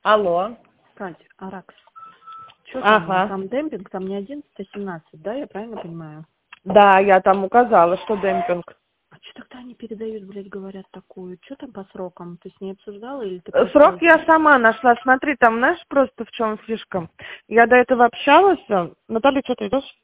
Алло. Кать, Аракс. Что там? Ага. Там демпинг, там не 11, а 17, да? Я правильно понимаю? Да, я там указала, что демпинг. А что тогда они передают, блядь, говорят такую? Что там по срокам? Ты с ней обсуждала или ты просто... Срок я сама нашла. Смотри, там, знаешь, просто в чем фишка. Я до этого общалась. Наталья, что ты идешь?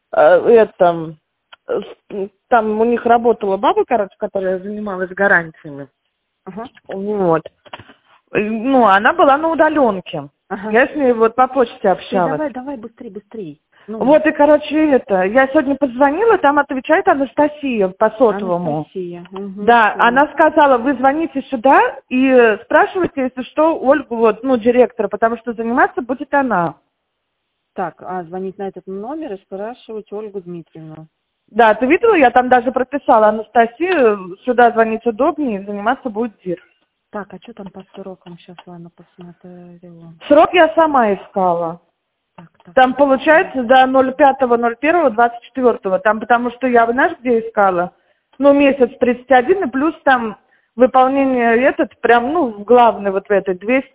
Там у них работала баба, короче, которая занималась гарантиями. Ага. Вот. Ну, она была на удаленке. Ага. Я с ней вот по почте Ты общалась. давай, быстрей. Ну, Вот, и, короче, я сегодня позвонила, там отвечает Анастасия по сотовому. Анастасия. Угу, Да, всё. она сказала, вы звоните сюда и спрашивайте, если что, Ольгу, вот, ну, директора, потому что заниматься будет она. Так, звонить на этот номер и спрашивать Ольгу Дмитриевну. Да, ты видела, я там даже прописала Анастасию, сюда звонить удобнее, заниматься будет Дир. Так, а что там по срокам? Сейчас, ладно, посмотрю. Срок я сама искала. Так. Там получается до 05.01.24. Там потому что я, знаешь, где искала? Ну, месяц 31, и плюс там выполнение этот, прям, ну, главный вот в этой,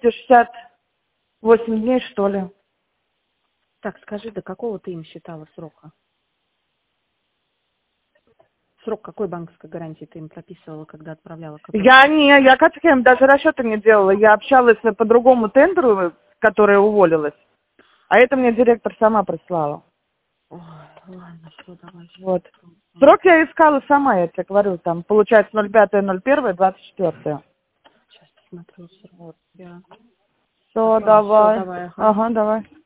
268 дней, что ли. Так, скажи, до какого ты им считала срока? Срок какой банковской гарантии ты им прописывала, когда отправляла? Я как им даже расчета не делала. Я общалась по другому тендеру, которая уволилась. А это мне директор сама прислала. Ой, ладно, все, давай. Вот. Срок я искала сама, я тебе говорю, там, получается 05.01.24. Сейчас посмотрю срок. Все, давай. Давай, ага. Ага, давай.